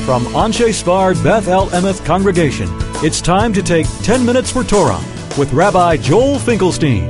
From Anshe Sfard Beth El Emeth Congregation, it's time to take 10 Minutes for Torah with Rabbi Joel Finkelstein.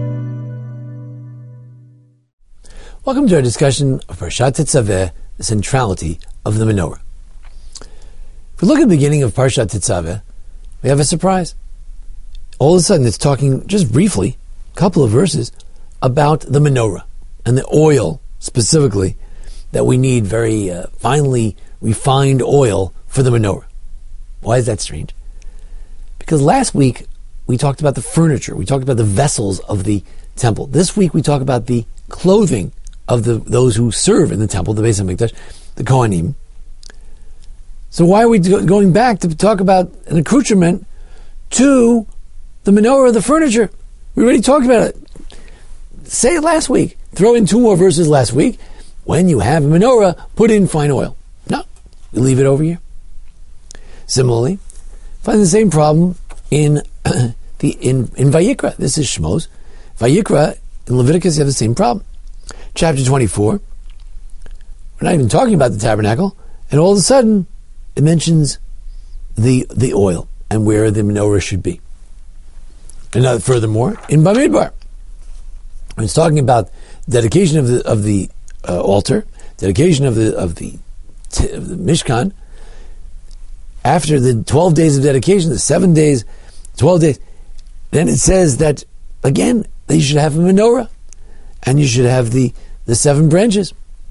Welcome to our discussion of Parshat Tetzaveh, the centrality of the menorah. If we look at the beginning of Parshat Tetzaveh, we have a surprise. All of a sudden, it's talking just briefly, a couple of verses, about the menorah and the oil specifically that we need, very finely refined oil for the menorah. Why is that strange? Because last week we talked about the furniture, we talked about the vessels of the temple. This week we talk about the clothing of those who serve in the temple, the Beis HaMikdash, the Kohanim. So why are we going back to talk about an accoutrement to the menorah, the furniture? We already talked about it. Say it last week. Throw in two more verses last week. When you have a menorah, put in fine oil. No, we leave it over here. Similarly, find the same problem in Vayikra. This is Shmos. Vayikra, in Leviticus, you have the same problem. Chapter 24, we're not even talking about the tabernacle, and all of a sudden, it mentions the oil and where the menorah should be. And furthermore, in Bamidbar, when it's talking about dedication of the altar, dedication of the Mishkan, after the 12 days of dedication, the 7 days, 12 days, then it says that, again, that you should have a menorah, and you should have the 7 branches.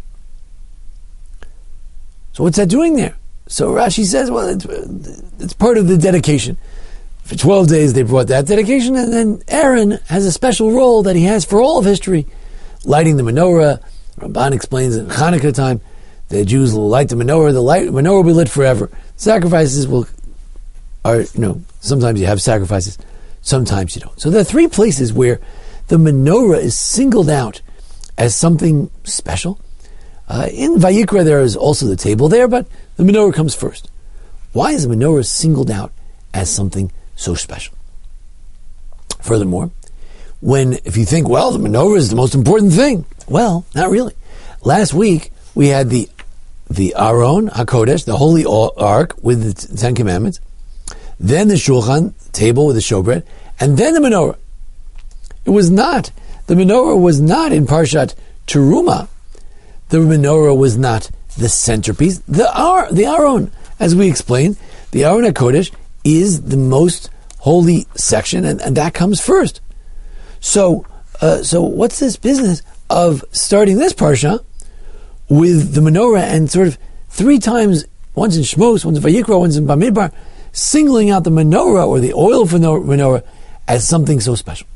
So what's that doing there? So Rashi says, well, it's part of the dedication. For 12 days they brought that dedication, and then Aaron has a special role that he has for all of history, lighting the menorah. Ramban explains in Hanukkah time, the Jews will light the menorah menorah will be lit forever. Sacrifices sometimes you have sacrifices, sometimes you don't. So there are 3 places where the menorah is singled out as something special. In Vayikra there is also the table there, but the menorah comes first. Why is the menorah singled out as something so special? Furthermore, if you think, well, the menorah is the most important thing, well, not really. Last week we had the Aron HaKodesh, the Holy Ark with the 10 Commandments, then the Shulchan, table with the showbread, and then the menorah. The menorah was not in Parshat Teruma. The menorah was not the centerpiece. The Aron, as we explained, the Aron HaKodesh is the most holy section, and that comes first. So what's this business of starting this parsha with the menorah and sort of 3 times, once in Shmos, once in Vayikra, once in Bamidbar, singling out the menorah or the oil for menorah as something so special?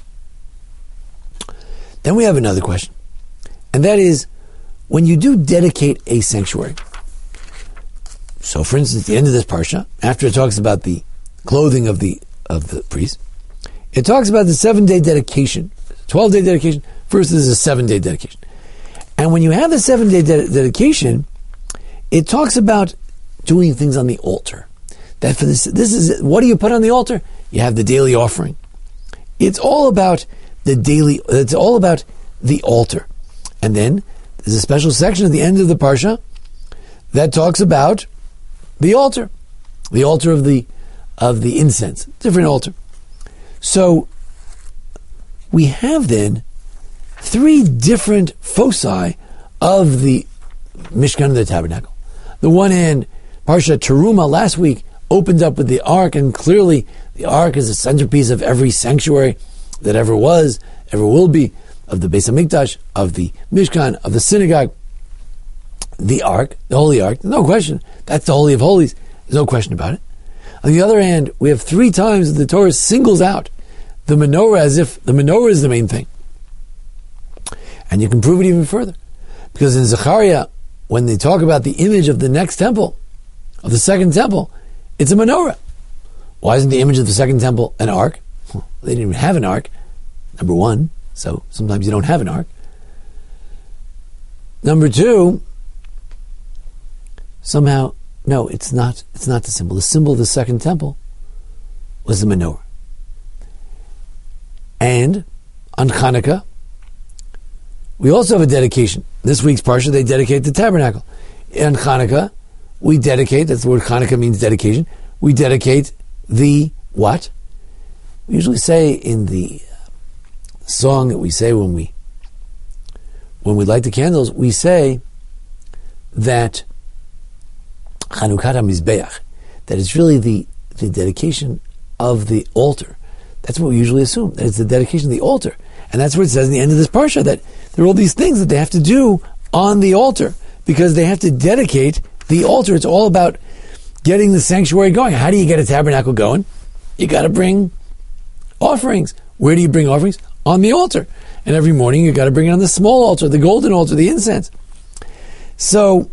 Then we have another question, and that is, when you do dedicate a sanctuary, so for instance, at the end of this parsha, after it talks about the clothing of the priest, it talks about the 7-day dedication, 12-day dedication, first there's a 7-day dedication. And when you have the 7-day dedication, it talks about doing things on the altar. That for this is, what do you put on the altar? You have the daily offering. It's all about it's all about the altar. And then there's a special section at the end of the parsha that talks about the altar of the incense, different altar. So we have then 3 different foci of the Mishkan of the Tabernacle. The one hand, Parsha Teruma last week opened up with the Ark, and clearly the Ark is the centerpiece of every sanctuary that ever was, ever will be, of the Beis HaMikdash, of the Mishkan, of the synagogue. The Ark, the Holy Ark, no question, that's the Holy of Holies, there's no question about it. On the other hand, we have 3 times the Torah singles out the menorah as if the menorah is the main thing. And you can prove it even further. Because in Zechariah, when they talk about the image of the next temple, of the second temple, it's a menorah. Why isn't the image of the second temple an ark? Well, they didn't even have an ark, number 1, so sometimes you don't have an ark. Number 2, somehow, no, it's not the symbol. The symbol of the second temple was the menorah. And on Hanukkah, we also have a dedication. This week's parsha, they dedicate the tabernacle. On Hanukkah, we dedicate, that's the word Hanukkah means dedication, we dedicate the what? We usually say in the song that we say when we light the candles, we say that Chanukah HaMizbeach, that it's really the dedication of the altar. That's what we usually assume, that it's the dedication of the altar. And that's what it says in the end of this parsha, that there are all these things that they have to do on the altar, because they have to dedicate the altar. It's all about getting the sanctuary going. How do you get a tabernacle going? You got to bring offerings. Where do you bring offerings? On the altar. And every morning you got to bring it on the small altar, the golden altar, the incense. So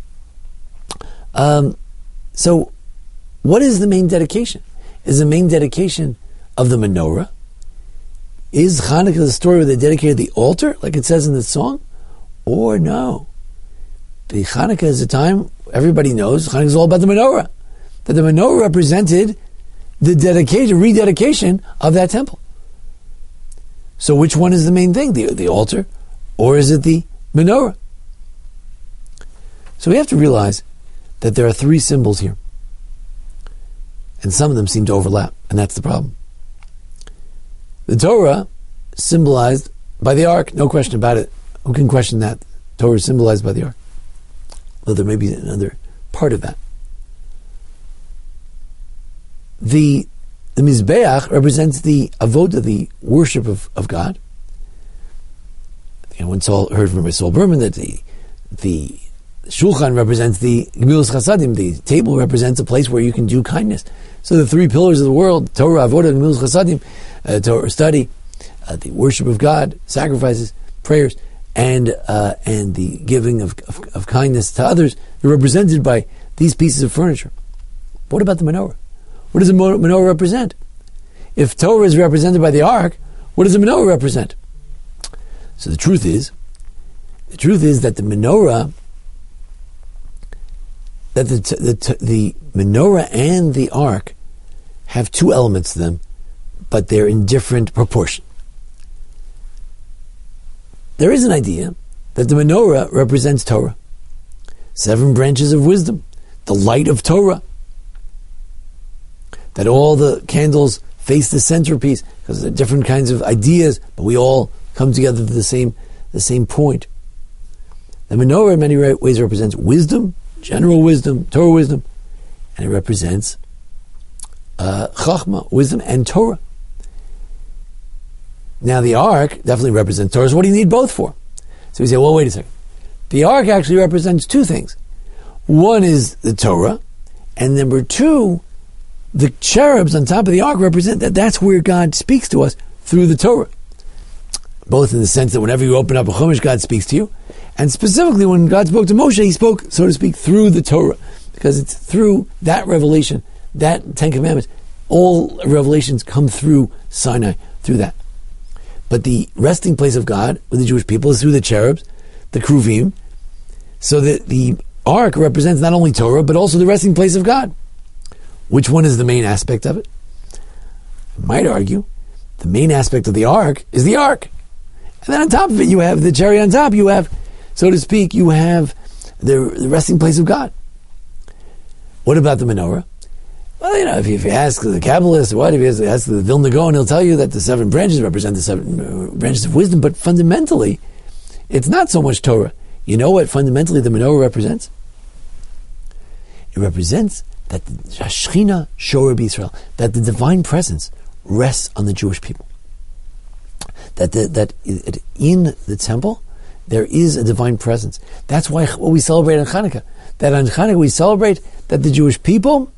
what is the main dedication? Is the main dedication of the menorah? Is Hanukkah the story where they dedicated the altar, like it says in the song? Or no? The Hanukkah is a time, everybody knows, Hanukkah is all about the menorah. That the menorah represented the dedication, rededication of that temple. So which one is the main thing? The altar? Or is it the menorah? So we have to realize that there are three symbols here. And some of them seem to overlap, and that's the problem. The Torah symbolized by the ark, no question about it. Who can question that? Torah is symbolized by the ark. Though there may be another part of that. The Mizbeach represents the avodah, the worship of God. I once heard from Saul Berman that the Shulchan represents the Gemilas Chasadim. The table represents a place where you can do kindness. So the three pillars of the world, Torah, Avodah, and Gemilas Chasadim, Torah study, the worship of God, sacrifices, prayers, and the giving of kindness to others, are represented by these pieces of furniture. What about the menorah? What does the menorah represent? If Torah is represented by the ark, what does the menorah represent? So the truth is that the menorah, that the menorah and the ark have two elements to them, but they're in different proportion. There is an idea that the menorah represents Torah. 7 branches of wisdom, the light of Torah. That all the candles face the centerpiece, because there are different kinds of ideas, but we all come together to the same point. The menorah in many ways represents wisdom, general wisdom, Torah wisdom, and it represents Chachma, wisdom, and Torah. Now the ark definitely represents Torah, so what do you need both for? So we say, well, wait a second. The ark actually represents two things. One is the Torah, and number two, the cherubs on top of the ark represent that's where God speaks to us through the Torah. Both in the sense that whenever you open up a Chumash, God speaks to you, and specifically when God spoke to Moshe, he spoke, so to speak, through the Torah, because it's through that revelation, that 10 Commandments, all revelations come through Sinai, through that. But the resting place of God with the Jewish people is through the cherubs, the Kruvim, so that the ark represents not only Torah, but also the resting place of God. Which one is the main aspect of it? I might argue the main aspect of the ark is the ark. And then on top of it, you have the cherry on top. You have, so to speak, you have the resting place of God. What about the menorah? Well, if you ask the Kabbalist, if you ask the Vilna Gaon, he'll tell you that the 7 branches represent the 7 branches of wisdom, but fundamentally, it's not so much Torah. You know what fundamentally the menorah represents? It represents that the Shechina Shora B'Yisrael, that the divine presence rests on the Jewish people. That in the temple, there is a divine presence. That's why what we celebrate on Hanukkah. That on Hanukkah we celebrate that the Jewish people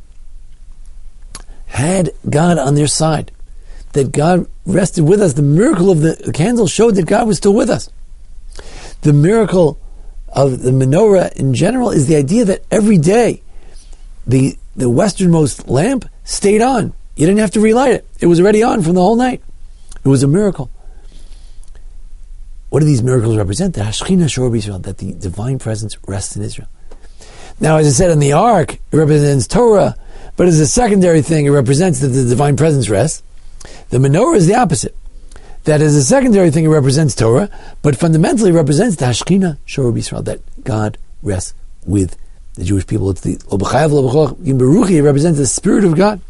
had God on their side. That God rested with us. The miracle of the candle showed that God was still with us. The miracle of the menorah in general is the idea that every day the westernmost lamp stayed on. You didn't have to relight it. It was already on from the whole night. It was a miracle. What do these miracles represent? The Hashchina Shor B'Yisrael, that the divine presence rests in Israel. Now, as I said, in the ark, it represents Torah, but as a secondary thing, it represents that the divine presence rests. The menorah is the opposite. That as a secondary thing, it represents Torah, but fundamentally represents the Hashchina Shor B'Yisrael, that God rests with the Jewish people, it's the Lo B'chayav Lo B'choach Im Beruchi. It represents the Spirit of God.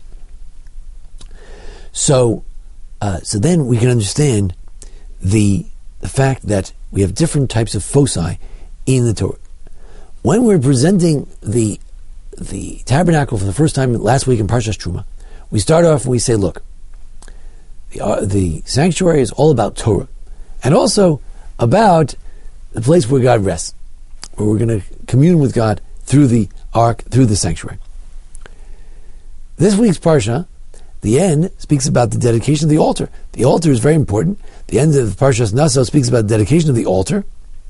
So then we can understand the fact that we have different types of foci in the Torah. When we're presenting the tabernacle for the first time last week in Parshas Truma, we start off and we say, look, the sanctuary is all about Torah, and also about the place where God rests, where we're going to commune with God through the ark, through the sanctuary. This week's Parsha, the end, speaks about the dedication of the altar. The altar is very important. The end of Parshas Naso speaks about the dedication of the altar.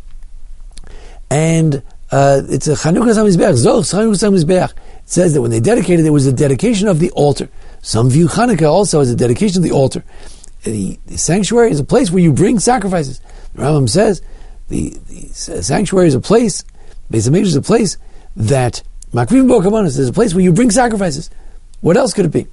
And it's a Chanukah Samizbeach, Zoch Chanukah Samizbeach. It says that when they dedicated, there was a dedication of the altar. Some view Chanukah also as a dedication of the altar. The sanctuary is a place where you bring sacrifices. The Rambam says the sanctuary is a place, Beis HaMikdash is a place that, Makrivim Bo Kavanos, is a place where you bring sacrifices. What else could it be?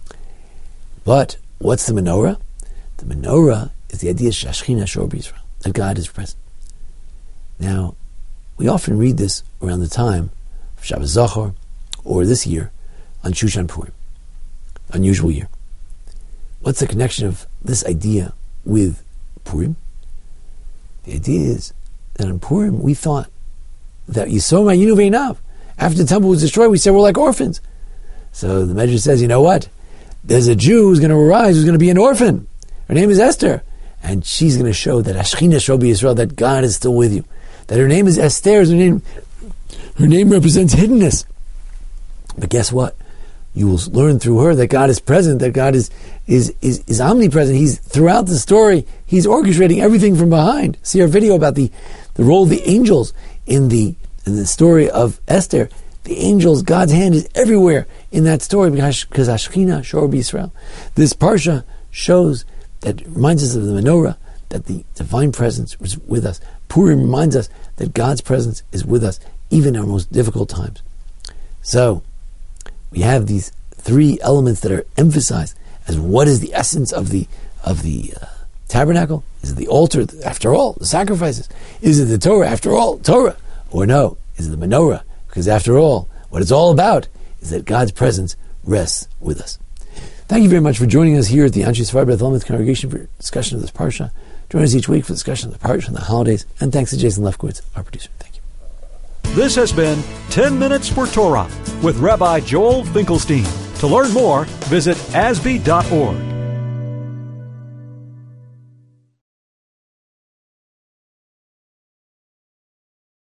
But what's the menorah? The menorah is the idea Shashchina Shor B'Yisrael, that God is present. Now, we often read this around the time of Shabbos Zachor, or this year on Shushan Purim. Unusual year. What's the connection of this idea with Purim? The idea is that in Purim we thought that Yisoma Yinu Ve'inav, after the temple was destroyed, we said we're like orphans. So the Medrash says, you know what? There's a Jew who's going to arise who's going to be an orphan. Her name is Esther. And she's going to show that Ashchina Shor B'Yisrael, that God is still with you. That her name is Esther. Her name represents hiddenness. But guess what? You will learn through her that God is present, that God is omnipresent. He's throughout the story, he's orchestrating everything from behind. See our video about the role of the angels in the story of Esther. The angels, God's hand is everywhere in that story because Ashchina Shor B'Yisrael. This parsha shows that, reminds us of the menorah, that the divine presence is with us. Purim reminds us that God's presence is with us even in our most difficult times. So we have these three elements that are emphasized as what is the essence of the tabernacle. Is it the altar, after all, the sacrifices? Is it the Torah, after all, Torah? Or no, is it the menorah? Because after all, what it's all about is that God's presence rests with us. Thank you very much for joining us here at the Anshe Sefard Beth Elameth Congregation for discussion of this parsha. Join us each week for discussion of the parsha and the holidays. And thanks to Jason Lefkowitz, our producer. Thank you. This has been 10 Minutes for Torah with Rabbi Joel Finkelstein. To learn more, visit asb.org.